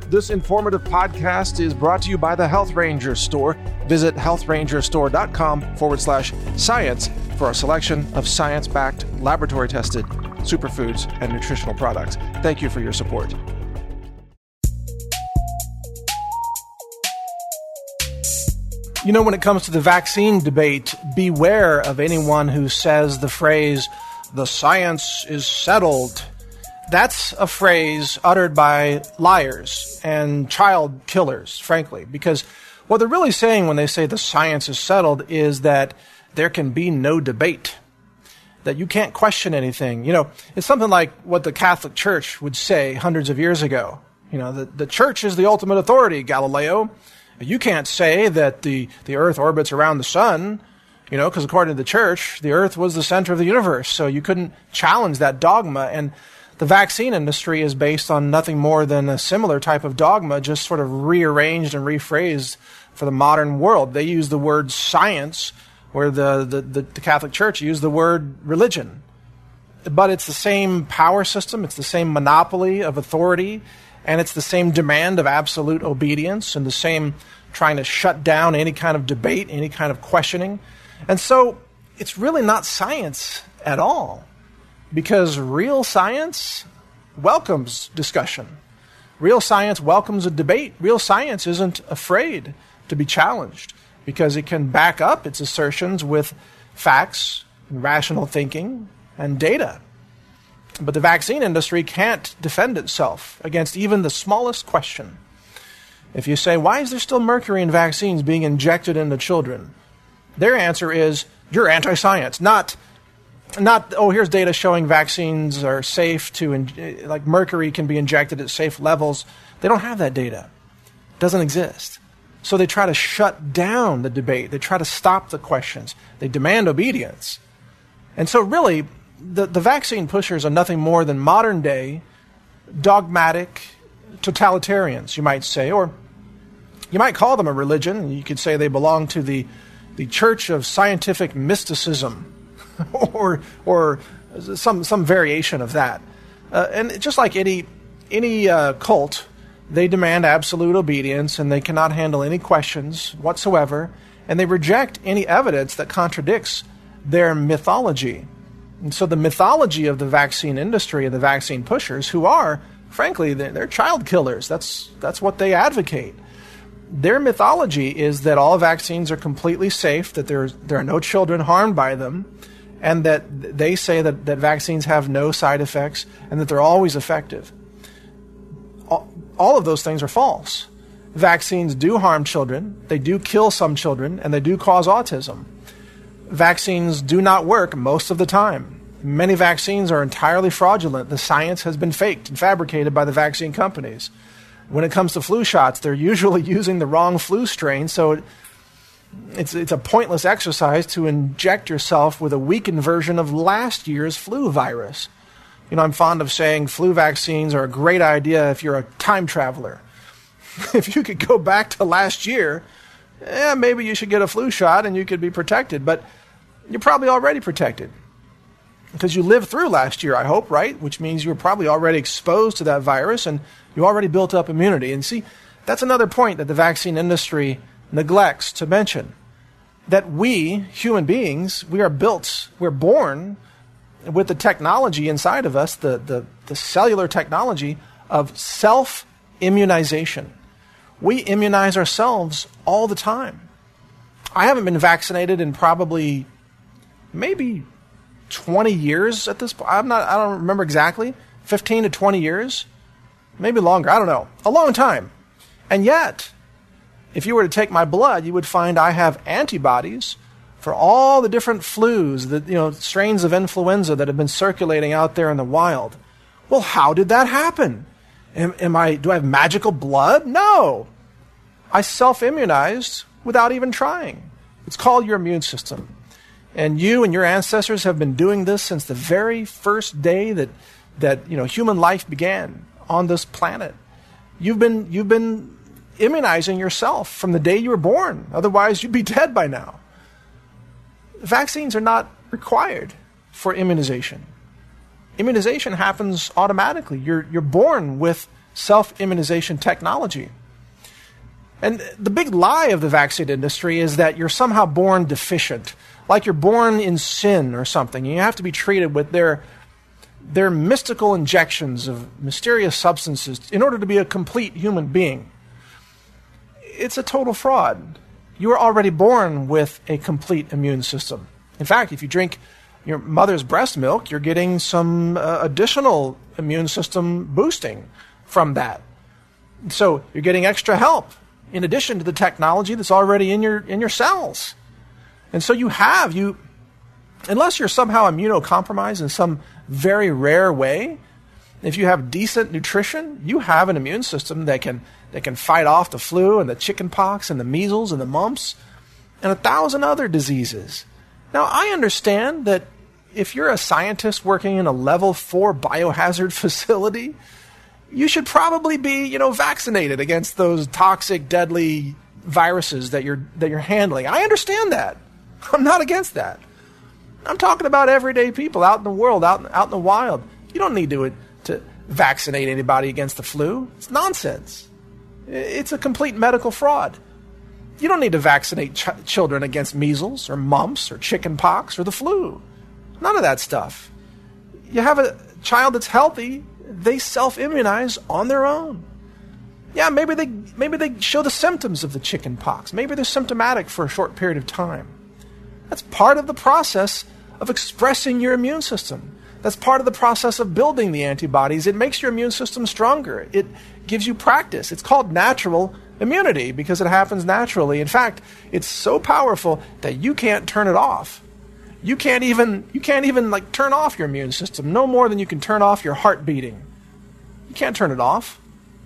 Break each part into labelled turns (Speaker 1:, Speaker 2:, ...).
Speaker 1: This informative podcast is brought to you by the Health Ranger Store. Visit healthrangerstore.com/science for a selection of science-backed, laboratory-tested superfoods and nutritional products. Thank you for your support.
Speaker 2: You know, when it comes to the vaccine debate, beware of anyone who says the phrase, "the science is settled." That's a phrase uttered by liars and child killers, frankly, because what they're really saying when they say the science is settled is that there can be no debate, that you can't question anything. You know, it's something like what the Catholic Church would say hundreds of years ago. You know, the church is the ultimate authority, Galileo. You can't say that the earth orbits around the sun, you know, because according to the church, the earth was the center of the universe. So you couldn't challenge that dogma. And the vaccine industry is based on nothing more than a similar type of dogma, just sort of rearranged and rephrased for the modern world. They use the word science, where the Catholic Church used the word religion. But it's the same power system, it's the same monopoly of authority, and it's the same demand of absolute obedience and the same trying to shut down any kind of debate, any kind of questioning. And so it's really not science at all, because real science welcomes discussion. Real science welcomes a debate. Real science isn't afraid to be challenged because it can back up its assertions with facts, rational thinking, and data. But the vaccine industry can't defend itself against even the smallest question. If you say, why is there still mercury in vaccines being injected into children? Their answer is, you're anti-science. Not, oh, here's data showing vaccines are safe like mercury can be injected at safe levels. They don't have that data. It doesn't exist. So they try to shut down the debate. They try to stop the questions. They demand obedience. And so really, the vaccine pushers are nothing more than modern day dogmatic totalitarians, you might say, or you might call them a religion. You could say they belong to the Church of Scientific Mysticism, or some variation of that. And just like any cult, they demand absolute obedience, and they cannot handle any questions whatsoever, and they reject any evidence that contradicts their mythology. And so the mythology of the vaccine industry and the vaccine pushers, who are, frankly, they're child killers. That's what they advocate. Their mythology is that all vaccines are completely safe, that there are no children harmed by them, and that they say that vaccines have no side effects and that they're always effective. All of those things are false. Vaccines do harm children, they do kill some children, and they do cause autism. Vaccines do not work most of the time. Many vaccines are entirely fraudulent. The science has been faked and fabricated by the vaccine companies. When it comes to flu shots, they're usually using the wrong flu strain, so it's a pointless exercise to inject yourself with a weakened version of last year's flu virus. You know, I'm fond of saying flu vaccines are a great idea if you're a time traveler. If you could go back to last year, maybe you should get a flu shot and you could be protected, but you're probably already protected because you lived through last year, I hope, right? Which means you were probably already exposed to that virus and you already built up immunity. And see, that's another point that the vaccine industry neglects to mention, that we, human beings, we're born with the technology inside of us, the cellular technology of self-immunization. We immunize ourselves all the time. I haven't been vaccinated in probably maybe 20 years at this point. I don't remember exactly. 15 to 20 years. Maybe longer. I don't know. A long time. And yet, if you were to take my blood, you would find I have antibodies for all the different flus, strains of influenza that have been circulating out there in the wild. Well, how did that happen? Do I have magical blood? No. I self-immunized without even trying. It's called your immune system. And you and your ancestors have been doing this since the very first day that human life began on this planet. You've been immunizing yourself from the day you were born. Otherwise, you'd be dead by now. Vaccines are not required for immunization. Immunization happens automatically. You're born with self-immunization technology. And the big lie of the vaccine industry is that you're somehow born deficient, like you're born in sin or something. You have to be treated with their mystical injections of mysterious substances in order to be a complete human being. It's a total fraud. You are already born with a complete immune system. In fact, if you drink your mother's breast milk, you're getting some additional immune system boosting from that. So you're getting extra help in addition to the technology that's already in your cells. And so unless you're somehow immunocompromised in some very rare way, if you have decent nutrition, you have an immune system that can fight off the flu and the chicken pox and the measles and the mumps and 1,000 other diseases. Now, I understand that if you're a scientist working in a level 4 biohazard facility, you should probably be, vaccinated against those toxic, deadly viruses that you're handling. I understand that. I'm not against that. I'm talking about everyday people out in the world, out in the wild. You don't need to vaccinate anybody against the flu. It's nonsense. It's a complete medical fraud. You don't need to vaccinate children against measles or mumps or chicken pox or the flu. None of that stuff. You have a child that's healthy, they self-immunize on their own. Yeah, maybe they show the symptoms of the chicken pox. Maybe they're symptomatic for a short period of time. That's part of the process of expressing your immune system. That's part of the process of building the antibodies. It makes your immune system stronger. It gives you practice. It's called natural immunity because it happens naturally. In fact, it's so powerful that you can't turn it off. You can't even turn off your immune system, no more than you can turn off your heart beating. You can't turn it off.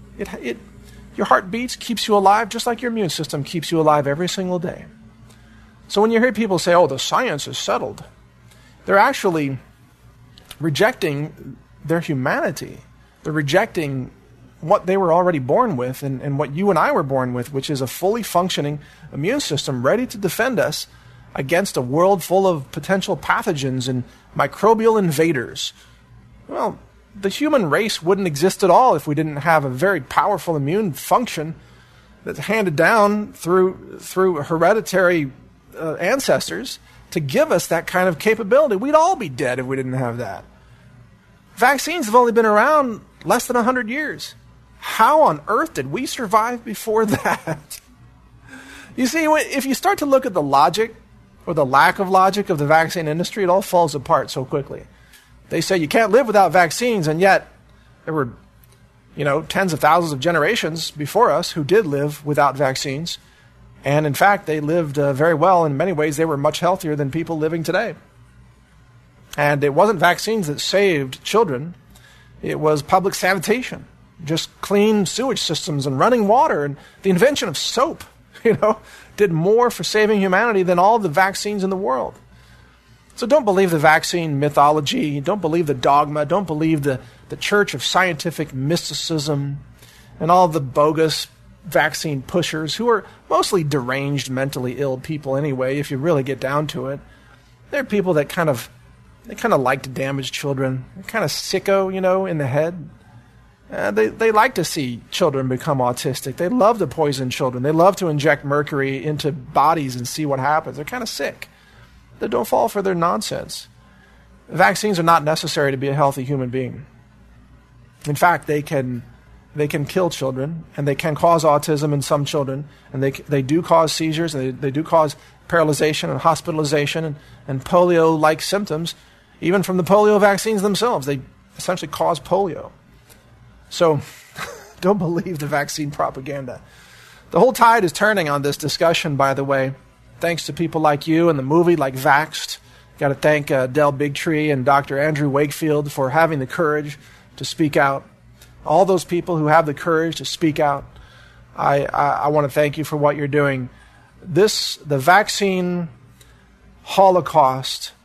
Speaker 2: Your heart beats, keeps you alive, just like your immune system keeps you alive every single day. So when you hear people say, "Oh, the science is settled," they're actually rejecting their humanity. They're rejecting what they were already born with and what you and I were born with, which is a fully functioning immune system ready to defend us against a world full of potential pathogens and microbial invaders. Well, the human race wouldn't exist at all if we didn't have a very powerful immune function that's handed down through hereditary ancestors to give us that kind of capability. We'd all be dead if we didn't have that. Vaccines have only been around less than 100 years. How on earth did we survive before that? You see, if you start to look at the logic or the lack of logic of the vaccine industry, it all falls apart so quickly. They say you can't live without vaccines, and yet there were, tens of thousands of generations before us who did live without vaccines. And in fact, they lived very well. In many ways, they were much healthier than people living today. And it wasn't vaccines that saved children. It was public sanitation, just clean sewage systems and running water. And the invention of soap, did more for saving humanity than all the vaccines in the world. So don't believe the vaccine mythology. Don't believe the dogma. Don't believe the church of scientific mysticism and all the bogus vaccine pushers who are mostly deranged, mentally ill people anyway, if you really get down to it. They're people that kind of like to damage children. They're kind of sicko, in the head. They like to see children become autistic. They love to poison children. They love to inject mercury into bodies and see what happens. They're kind of sick. They don't fall for their nonsense. Vaccines are not necessary to be a healthy human being. In fact, they can kill children, and they can cause autism in some children, and they do cause seizures, and they do cause paralyzation and hospitalization and polio-like symptoms, even from the polio vaccines themselves. They essentially cause polio. So don't believe the vaccine propaganda. The whole tide is turning on this discussion, by the way, thanks to people like you and the movie like Vaxxed. Got to thank Del Bigtree and Dr. Andrew Wakefield for having the courage to speak out. All those people who have the courage to speak out, I want to thank you for what you're doing. The vaccine holocaust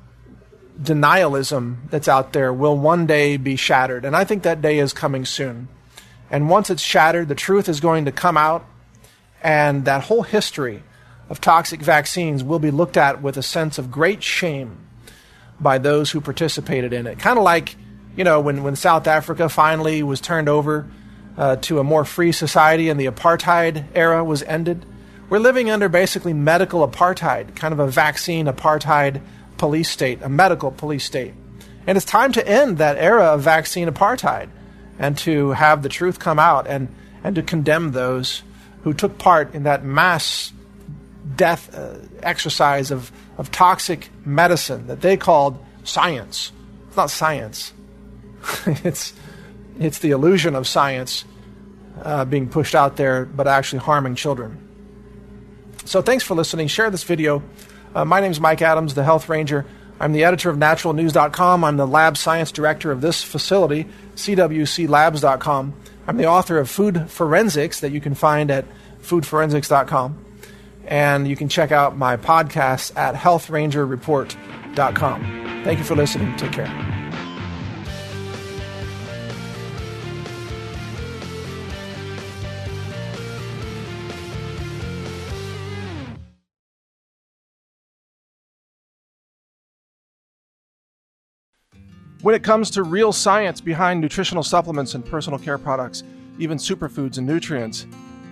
Speaker 2: denialism that's out there will one day be shattered. And I think that day is coming soon. And once it's shattered, the truth is going to come out, and that whole history of toxic vaccines will be looked at with a sense of great shame by those who participated in it. Kind of like, when South Africa finally was turned over to a more free society and the apartheid era was ended. We're living under basically medical apartheid, kind of a vaccine apartheid police state, a medical police state. And it's time to end that era of vaccine apartheid and to have the truth come out and to condemn those who took part in that mass death exercise of toxic medicine that they called science. It's not science. It's the illusion of science being pushed out there, but actually harming children. So thanks for listening. Share this video. My name is Mike Adams, the Health Ranger. I'm the editor of naturalnews.com. I'm the lab science director of this facility, cwclabs.com. I'm the author of Food Forensics that you can find at foodforensics.com. And you can check out my podcasts at healthrangerreport.com. Thank you for listening. Take care.
Speaker 1: When it comes to real science behind nutritional supplements and personal care products, even superfoods and nutrients,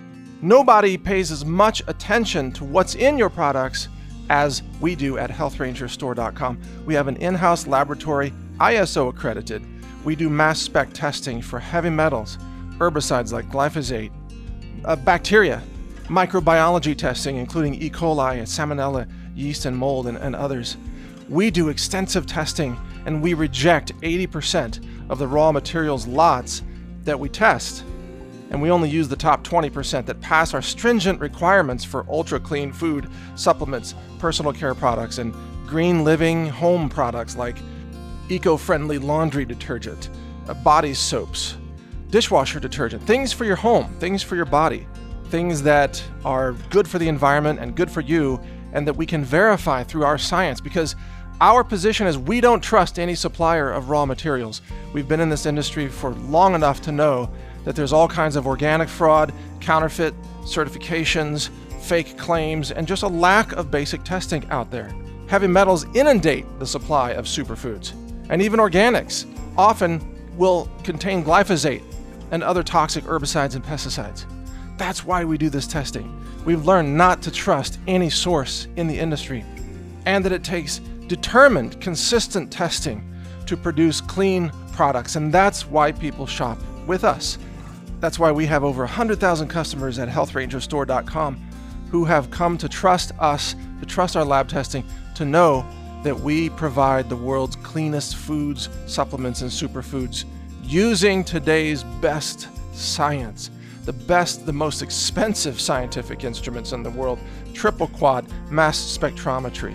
Speaker 1: nobody pays as much attention to what's in your products as we do at healthrangerstore.com. We have an in-house laboratory, ISO accredited. We do mass spec testing for heavy metals, herbicides like glyphosate, bacteria, microbiology testing, including E. coli, salmonella, yeast, and mold, and others. We do extensive testing, and we reject 80% of the raw materials lots that we test. And we only use the top 20% that pass our stringent requirements for ultra-clean food, supplements, personal care products, and green living home products like eco-friendly laundry detergent, body soaps, dishwasher detergent, things for your home, things for your body, things that are good for the environment and good for you, and that we can verify through our science, because our position is we don't trust any supplier of raw materials. We've been in this industry for long enough to know that there's all kinds of organic fraud, counterfeit certifications, fake claims, and just a lack of basic testing out there. Heavy metals inundate the supply of superfoods, and even organics often will contain glyphosate and other toxic herbicides and pesticides. That's why we do this testing. We've learned not to trust any source in the industry, and that it takes determined, consistent testing to produce clean products, and that's why people shop with us. That's why we have over 100,000 customers at healthrangerstore.com who have come to trust us, to trust our lab testing, to know that we provide the world's cleanest foods, supplements, and superfoods using today's best science, the most expensive scientific instruments in the world, triple quad mass spectrometry,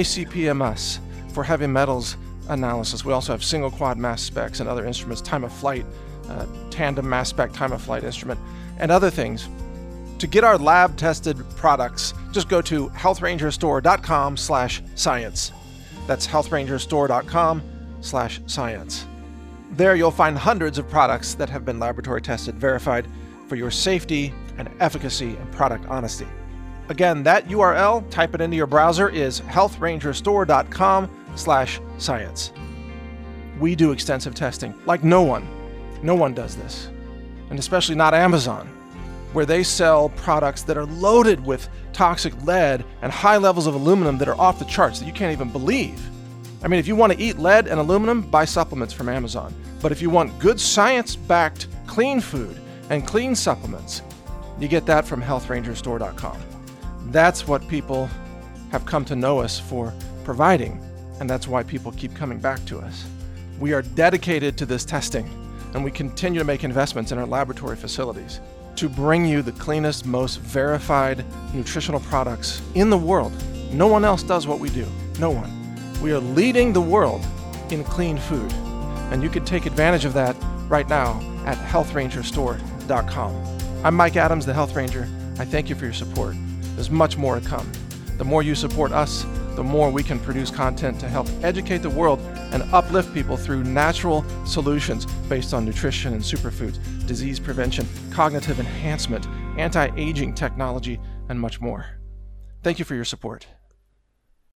Speaker 1: ICP-MS for heavy metals analysis. We also have single quad mass specs and other instruments, time of flight, tandem mass spec time of flight instrument, and other things. To get our lab tested products, just go to healthrangerstore.com/science. That's healthrangerstore.com/science. There you'll find hundreds of products that have been laboratory tested, verified for your safety and efficacy and product honesty. Again, that URL, type it into your browser, is healthrangerstore.com/science. We do extensive testing like no one. No one does this. And especially not Amazon, where they sell products that are loaded with toxic lead and high levels of aluminum that are off the charts that you can't even believe. I mean, if you want to eat lead and aluminum, buy supplements from Amazon. But if you want good science-backed clean food and clean supplements, you get that from healthrangerstore.com. That's what people have come to know us for providing, and that's why people keep coming back to us. We are dedicated to this testing, and we continue to make investments in our laboratory facilities to bring you the cleanest, most verified nutritional products in the world. No one else does what we do. No one. We are leading the world in clean food, and you can take advantage of that right now at healthrangerstore.com. I'm Mike Adams, the Health Ranger. I thank you for your support. There's much more to come. The more you support us, the more we can produce content to help educate the world and uplift people through natural solutions based on nutrition and superfoods, disease prevention, cognitive enhancement, anti-aging technology, and much more. Thank you for your support.